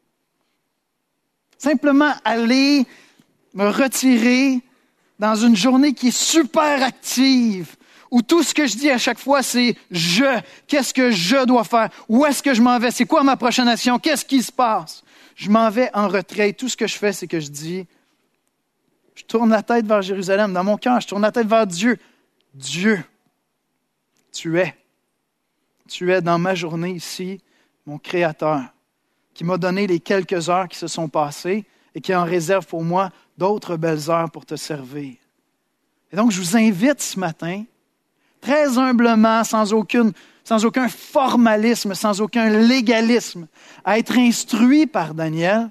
Simplement aller me retirer dans une journée qui est super active, où tout ce que je dis à chaque fois, c'est « je ». Qu'est-ce que je dois faire? Où est-ce que je m'en vais? C'est quoi ma prochaine action? Qu'est-ce qui se passe? Je m'en vais en retrait. Tout ce que je fais, c'est que je dis, je tourne la tête vers Jérusalem. Dans mon cœur, je tourne la tête vers Dieu. Dieu, tu es. Tu es dans ma journée ici, mon Créateur, qui m'a donné les quelques heures qui se sont passées et qui en réserve pour moi d'autres belles heures pour te servir. Et donc, je vous invite ce matin, très humblement, sans aucune, sans aucun formalisme, sans aucun légalisme, à être instruit par Daniel,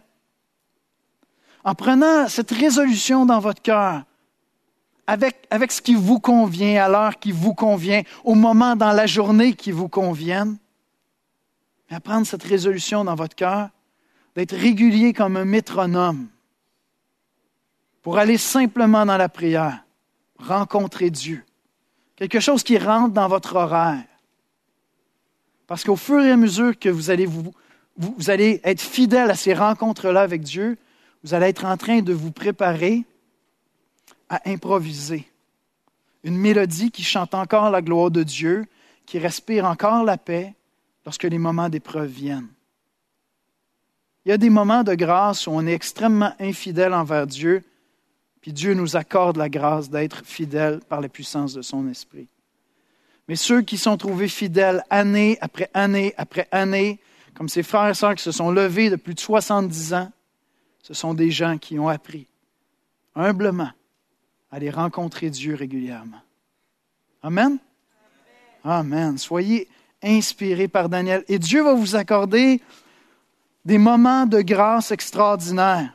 en prenant cette résolution dans votre cœur, Avec, avec ce qui vous convient, à l'heure qui vous convient, au moment dans la journée qui vous convienne. Mais à prendre cette résolution dans votre cœur, d'être régulier comme un métronome, pour aller simplement dans la prière, rencontrer Dieu. Quelque chose qui rentre dans votre horaire. Parce qu'au fur et à mesure que vous allez, vous, vous, vous allez être fidèle à ces rencontres-là avec Dieu, vous allez être en train de vous préparer à improviser. Une mélodie qui chante encore la gloire de Dieu, qui respire encore la paix lorsque les moments d'épreuve viennent. Il y a des moments de grâce où on est extrêmement infidèle envers Dieu, puis Dieu nous accorde la grâce d'être fidèles par la puissance de son esprit. Mais ceux qui sont trouvés fidèles année après année après année, comme ces frères et sœurs qui se sont levés de plus de soixante-dix ans, ce sont des gens qui ont appris humblement à aller rencontrer Dieu régulièrement. Amen? Amen. Soyez inspirés par Daniel. Et Dieu va vous accorder des moments de grâce extraordinaires.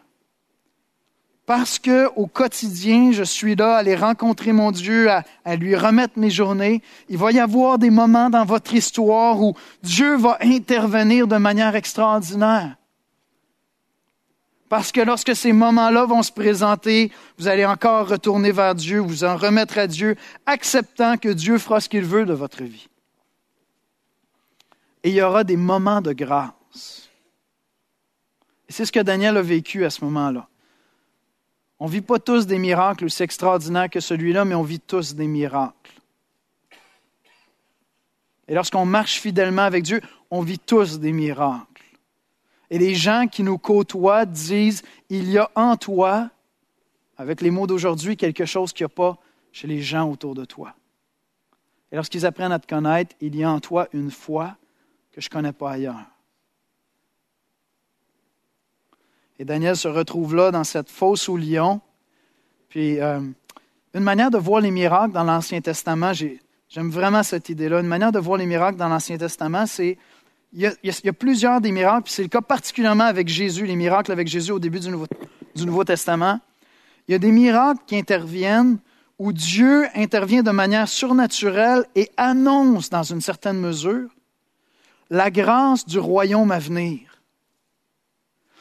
Parce qu'au quotidien, je suis là à aller rencontrer mon Dieu, à, à lui remettre mes journées. Il va y avoir des moments dans votre histoire où Dieu va intervenir de manière extraordinaire. Parce que lorsque ces moments-là vont se présenter, vous allez encore retourner vers Dieu, vous en remettre à Dieu, acceptant que Dieu fera ce qu'il veut de votre vie. Et il y aura des moments de grâce. Et c'est ce que Daniel a vécu à ce moment-là. On ne vit pas tous des miracles aussi extraordinaires que celui-là, mais on vit tous des miracles. Et lorsqu'on marche fidèlement avec Dieu, on vit tous des miracles. Et les gens qui nous côtoient disent, il y a en toi, avec les mots d'aujourd'hui, quelque chose qu'il n'y a pas chez les gens autour de toi. Et lorsqu'ils apprennent à te connaître, il y a en toi une foi que je ne connais pas ailleurs. Et Daniel se retrouve là dans cette fosse au lion. Puis, euh, une manière de voir les miracles dans l'Ancien Testament, j'ai, j'aime vraiment cette idée-là, une manière de voir les miracles dans l'Ancien Testament, c'est Il y, a, il y a plusieurs des miracles, puis c'est le cas particulièrement avec Jésus, les miracles avec Jésus au début du Nouveau, du Nouveau Testament. Il y a des miracles qui interviennent où Dieu intervient de manière surnaturelle et annonce dans une certaine mesure la grâce du royaume à venir.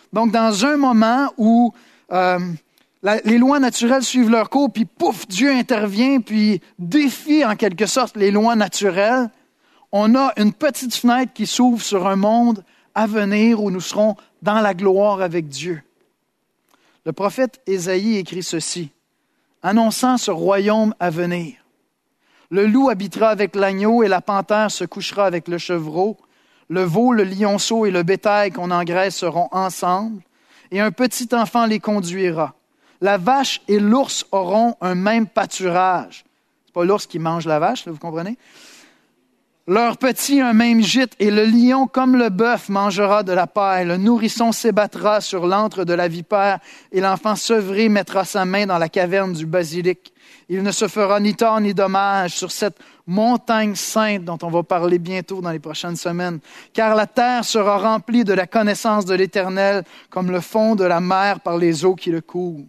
Donc, dans un moment où euh, la, les lois naturelles suivent leur cours, puis pouf, Dieu intervient, puis défie en quelque sorte les lois naturelles, on a une petite fenêtre qui s'ouvre sur un monde à venir où nous serons dans la gloire avec Dieu. Le prophète Ésaïe écrit ceci, annonçant ce royaume à venir. Le loup habitera avec l'agneau et la panthère se couchera avec le chevreau. Le veau, le lionceau et le bétail qu'on engraisse seront ensemble, et un petit enfant les conduira. La vache et l'ours auront un même pâturage. C'est pas l'ours qui mange la vache, là, vous comprenez? Leur petit un même gîte, et le lion, comme le bœuf, mangera de la paille. Le nourrisson s'ébattra sur l'antre de la vipère, et l'enfant sevré mettra sa main dans la caverne du basilic. Il ne se fera ni tort ni dommage sur cette montagne sainte dont on va parler bientôt dans les prochaines semaines, car la terre sera remplie de la connaissance de l'Éternel, comme le fond de la mer par les eaux qui le couvrent.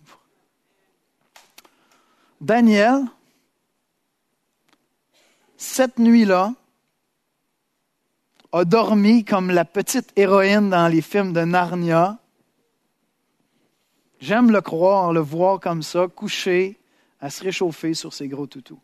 Daniel, cette nuit-là, a dormi comme la petite héroïne dans les films de Narnia. J'aime le croire, le voir comme ça, couché, à se réchauffer sur ses gros toutous.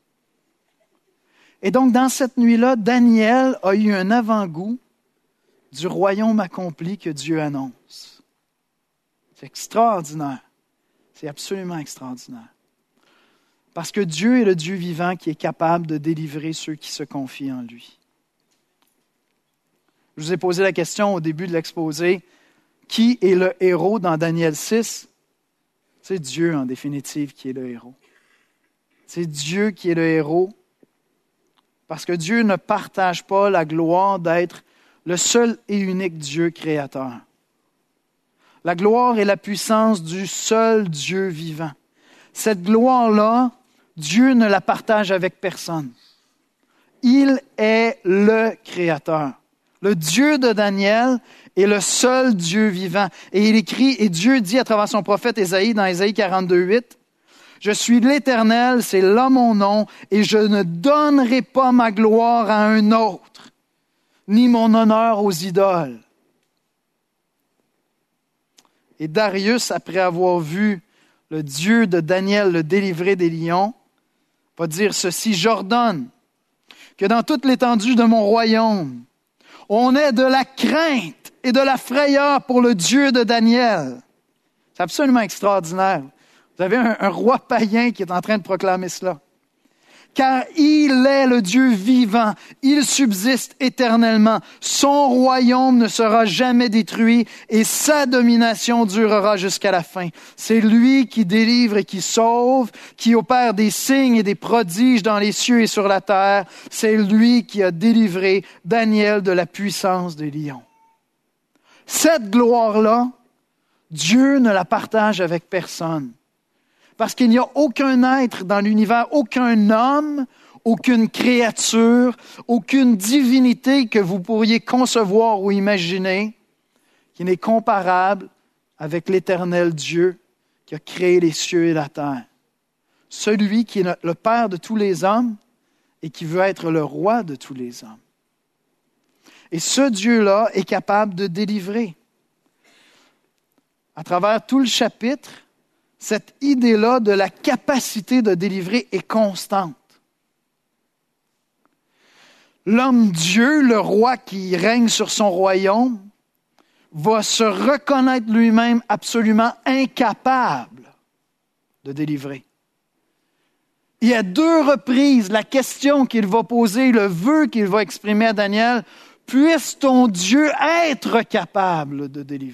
Et donc, dans cette nuit-là, Daniel a eu un avant-goût du royaume accompli que Dieu annonce. C'est extraordinaire. C'est absolument extraordinaire. Parce que Dieu est le Dieu vivant qui est capable de délivrer ceux qui se confient en lui. Je vous ai posé la question au début de l'exposé, qui est le héros dans Daniel six? C'est Dieu, en définitive, qui est le héros. C'est Dieu qui est le héros, parce que Dieu ne partage pas la gloire d'être le seul et unique Dieu créateur. La gloire et la puissance du seul Dieu vivant. Cette gloire-là, Dieu ne la partage avec personne. Il est le créateur. Le Dieu de Daniel est le seul Dieu vivant. Et il écrit, et Dieu dit à travers son prophète Ésaïe, dans Ésaïe quarante-deux, huit, « Je suis l'Éternel, c'est là mon nom, et je ne donnerai pas ma gloire à un autre, ni mon honneur aux idoles. » Et Darius, après avoir vu le Dieu de Daniel le délivrer des lions, va dire ceci, « J'ordonne que dans toute l'étendue de mon royaume, on ait de la crainte et de la frayeur pour le Dieu de Daniel. » C'est absolument extraordinaire. Vous avez un, un roi païen qui est en train de proclamer cela. Car il est le Dieu vivant, il subsiste éternellement. Son royaume ne sera jamais détruit et sa domination durera jusqu'à la fin. C'est lui qui délivre et qui sauve, qui opère des signes et des prodiges dans les cieux et sur la terre. C'est lui qui a délivré Daniel de la puissance des lions. Cette gloire-là, Dieu ne la partage avec personne. Parce qu'il n'y a aucun être dans l'univers, aucun homme, aucune créature, aucune divinité que vous pourriez concevoir ou imaginer qui n'est comparable avec l'Éternel Dieu qui a créé les cieux et la terre. Celui qui est le Père de tous les hommes et qui veut être le roi de tous les hommes. Et ce Dieu-là est capable de délivrer. À travers tout le chapitre, cette idée-là de la capacité de délivrer est constante. L'homme-dieu, le roi qui règne sur son royaume, va se reconnaître lui-même absolument incapable de délivrer. Et à deux reprises, la question qu'il va poser, le vœu qu'il va exprimer à Daniel, « Puisse ton Dieu être capable de délivrer. »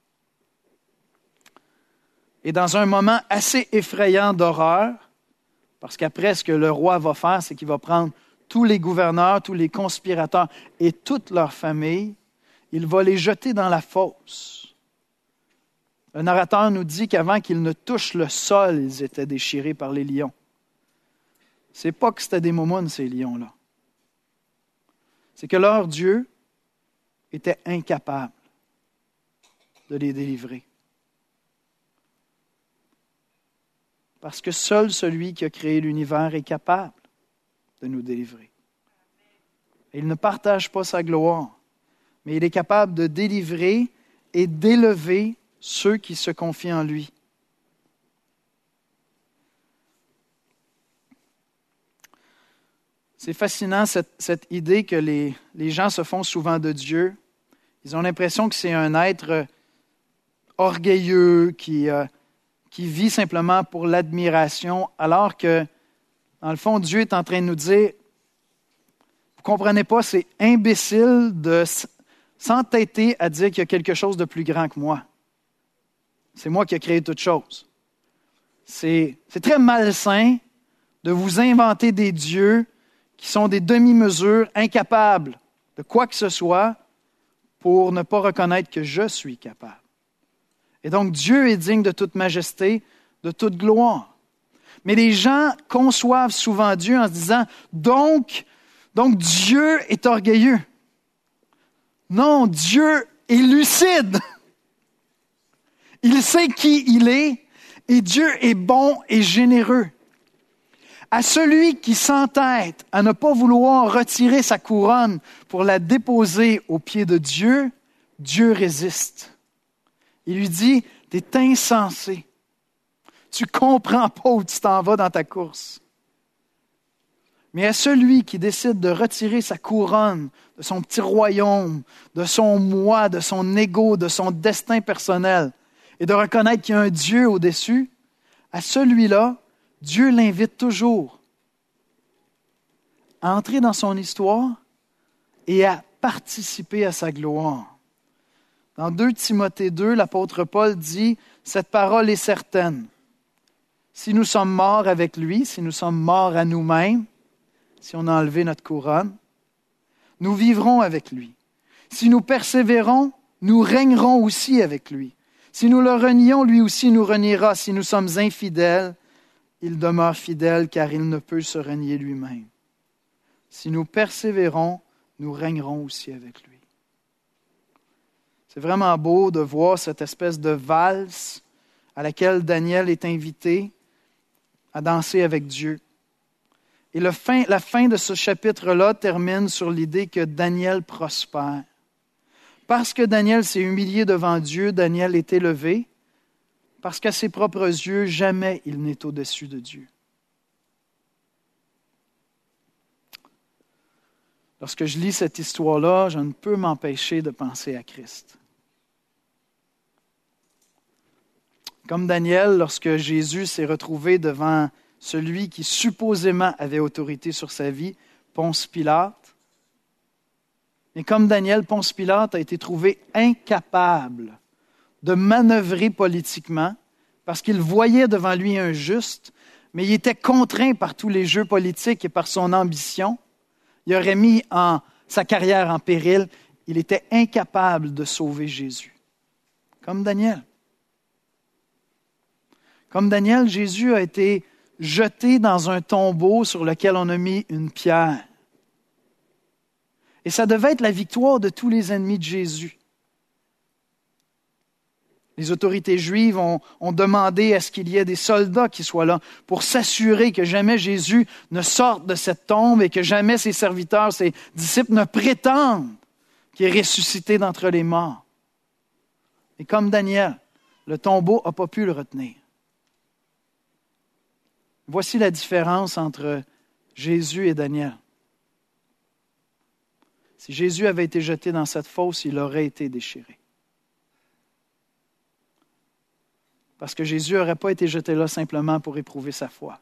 Et dans un moment assez effrayant d'horreur, parce qu'après, ce que le roi va faire, c'est qu'il va prendre tous les gouverneurs, tous les conspirateurs et toute leur famille, il va les jeter dans la fosse. Le narrateur nous dit qu'avant qu'ils ne touchent le sol, ils étaient déchirés par les lions. C'est pas que c'était des moumounes, ces lions-là. C'est que leur Dieu était incapable de les délivrer. Parce que seul celui qui a créé l'univers est capable de nous délivrer. Et il ne partage pas sa gloire, mais il est capable de délivrer et d'élever ceux qui se confient en lui. C'est fascinant, cette, cette idée que les, les gens se font souvent de Dieu. Ils ont l'impression que c'est un être orgueilleux qui, euh, qui vit simplement pour l'admiration, alors que, dans le fond, Dieu est en train de nous dire, vous ne comprenez pas, c'est imbécile de s'entêter à dire qu'il y a quelque chose de plus grand que moi. C'est moi qui ai créé toute chose. C'est, c'est très malsain de vous inventer des dieux qui sont des demi-mesures incapables de quoi que ce soit pour ne pas reconnaître que je suis capable. Et donc, Dieu est digne de toute majesté, de toute gloire. Mais les gens conçoivent souvent Dieu en se disant, donc, donc Dieu est orgueilleux. Non, Dieu est lucide. Il sait qui il est et Dieu est bon et généreux. À celui qui s'entête à ne pas vouloir retirer sa couronne pour la déposer aux pieds de Dieu, Dieu résiste. Il lui dit, « T'es insensé. Tu ne comprends pas où tu t'en vas dans ta course. » Mais à celui qui décide de retirer sa couronne de son petit royaume, de son moi, de son ego, de son destin personnel, et de reconnaître qu'il y a un Dieu au-dessus, à celui-là, Dieu l'invite toujours à entrer dans son histoire et à participer à sa gloire. Dans deux Timothée deux, l'apôtre Paul dit « Cette parole est certaine. Si nous sommes morts avec lui, si nous sommes morts à nous-mêmes, si on a enlevé notre couronne, nous vivrons avec lui. Si nous persévérons, nous régnerons aussi avec lui. Si nous le renions, lui aussi nous reniera. Si nous sommes infidèles, il demeure fidèle car il ne peut se renier lui-même. Si nous persévérons, nous régnerons aussi avec lui. » C'est vraiment beau de voir cette espèce de valse à laquelle Daniel est invité à danser avec Dieu. Et le fin, la fin de ce chapitre-là termine sur l'idée que Daniel prospère. Parce que Daniel s'est humilié devant Dieu, Daniel est élevé, parce qu'à ses propres yeux, jamais il n'est au-dessus de Dieu. Lorsque je lis cette histoire-là, je ne peux m'empêcher de penser à Christ. Comme Daniel, lorsque Jésus s'est retrouvé devant celui qui supposément avait autorité sur sa vie, Ponce Pilate, et comme Daniel, Ponce Pilate a été trouvé incapable de manœuvrer politiquement parce qu'il voyait devant lui un juste, mais il était contraint par tous les jeux politiques et par son ambition. Il aurait mis en, sa carrière en péril. Il était incapable de sauver Jésus. Comme Daniel. Comme Daniel, Jésus a été jeté dans un tombeau sur lequel on a mis une pierre. Et ça devait être la victoire de tous les ennemis de Jésus. Les autorités juives ont, ont demandé à ce qu'il y ait des soldats qui soient là pour s'assurer que jamais Jésus ne sorte de cette tombe et que jamais ses serviteurs, ses disciples ne prétendent qu'il est ressuscité d'entre les morts. Et comme Daniel, le tombeau n'a pas pu le retenir. Voici la différence entre Jésus et Daniel. Si Jésus avait été jeté dans cette fosse, il aurait été déchiré. Parce que Jésus n'aurait pas été jeté là simplement pour éprouver sa foi.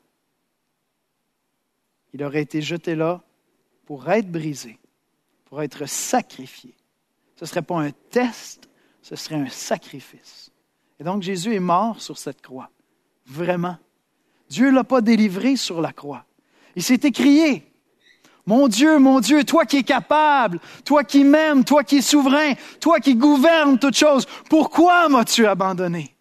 Il aurait été jeté là pour être brisé, pour être sacrifié. Ce ne serait pas un test, ce serait un sacrifice. Et donc Jésus est mort sur cette croix. Vraiment. Dieu ne l'a pas délivré sur la croix. Il s'est écrié. Mon Dieu, mon Dieu, toi qui es capable, toi qui m'aimes, toi qui es souverain, toi qui gouvernes toutes choses, pourquoi m'as-tu abandonné?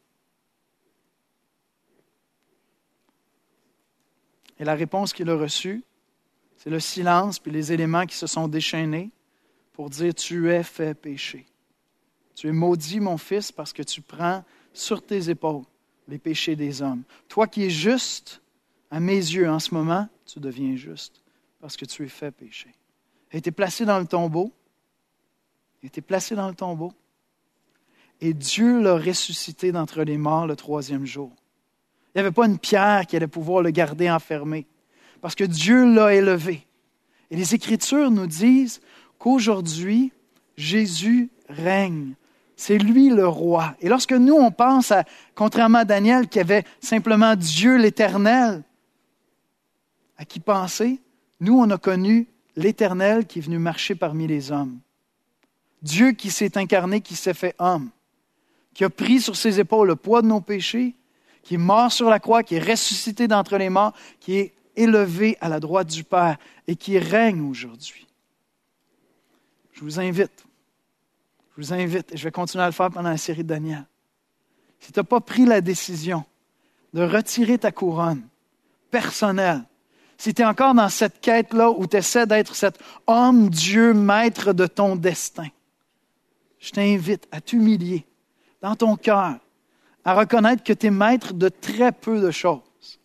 Et la réponse qu'il a reçue, c'est le silence puis les éléments qui se sont déchaînés pour dire « Tu es fait pécher. Tu es maudit, mon fils, parce que tu prends sur tes épaules les péchés des hommes. Toi qui es juste, à mes yeux en ce moment, tu deviens juste. Parce que tu es fait pécher. » Il a été placé dans le tombeau. Il a été placé dans le tombeau. Et Dieu l'a ressuscité d'entre les morts le troisième jour. Il n'y avait pas une pierre qui allait pouvoir le garder enfermé, parce que Dieu l'a élevé. Et les Écritures nous disent qu'aujourd'hui, Jésus règne. C'est lui le roi. Et lorsque nous, on pense à, contrairement à Daniel, qui avait simplement Dieu l'Éternel, à qui penser? Nous, on a connu l'Éternel qui est venu marcher parmi les hommes. Dieu qui s'est incarné, qui s'est fait homme, qui a pris sur ses épaules le poids de nos péchés, qui est mort sur la croix, qui est ressuscité d'entre les morts, qui est élevé à la droite du Père et qui règne aujourd'hui. Je vous invite, je vous invite, et je vais continuer à le faire pendant la série de Daniel. Si tu n'as pas pris la décision de retirer ta couronne personnelle, si tu es encore dans cette quête-là où tu essaies d'être cet homme, Dieu, maître de ton destin, je t'invite à t'humilier dans ton cœur, à reconnaître que tu es maître de très peu de choses.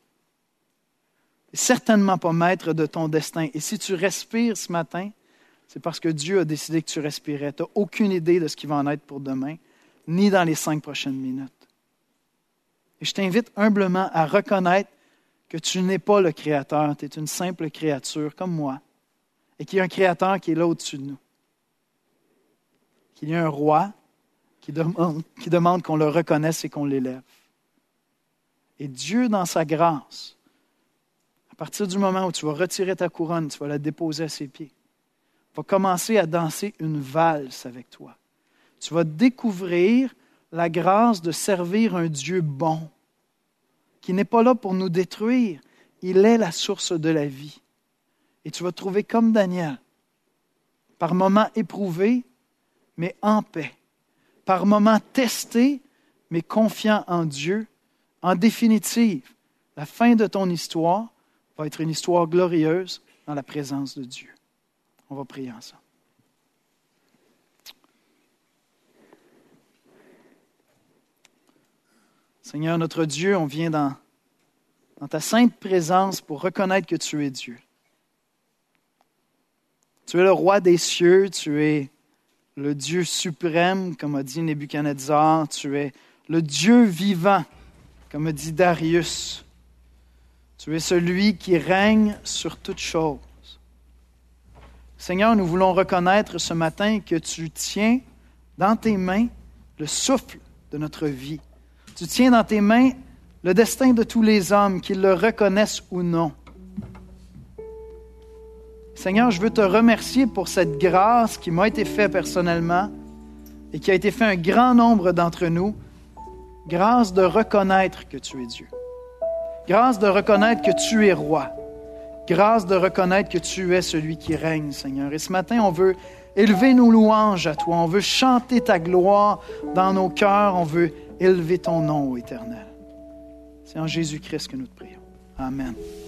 Certainement pas maître de ton destin. Et si tu respires ce matin, c'est parce que Dieu a décidé que tu respirais. Tu n'as aucune idée de ce qui va en être pour demain, ni dans les cinq prochaines minutes. Et je t'invite humblement à reconnaître que tu n'es pas le Créateur, tu es une simple créature comme moi, et qu'il y a un Créateur qui est là au-dessus de nous. Qu'il y a un roi qui demande, qui demande qu'on le reconnaisse et qu'on l'élève. Et Dieu, dans sa grâce, à partir du moment où tu vas retirer ta couronne, tu vas la déposer à ses pieds, va commencer à danser une valse avec toi. Tu vas découvrir la grâce de servir un Dieu bon, qui n'est pas là pour nous détruire. Il est la source de la vie. Et tu vas te trouver comme Daniel, par moments éprouvé, mais en paix. Par moments testé, mais confiant en Dieu. En définitive, la fin de ton histoire va être une histoire glorieuse dans la présence de Dieu. On va prier ensemble. Seigneur, notre Dieu, on vient dans, dans ta sainte présence pour reconnaître que tu es Dieu. Tu es le roi des cieux, tu es le Dieu suprême, comme a dit Nebuchadnezzar, tu es le Dieu vivant, comme a dit Darius. Tu es celui qui règne sur toutes choses. Seigneur, nous voulons reconnaître ce matin que tu tiens dans tes mains le souffle de notre vie. Tu tiens dans tes mains le destin de tous les hommes, qu'ils le reconnaissent ou non. Seigneur, je veux te remercier pour cette grâce qui m'a été faite personnellement et qui a été faite un grand nombre d'entre nous. Grâce de reconnaître que tu es Dieu. Grâce de reconnaître que tu es roi. Grâce de reconnaître que tu es celui qui règne, Seigneur. Et ce matin, on veut élever nos louanges à toi. On veut chanter ta gloire dans nos cœurs. On veut élever ton nom, ô Éternel. C'est en Jésus-Christ que nous te prions. Amen.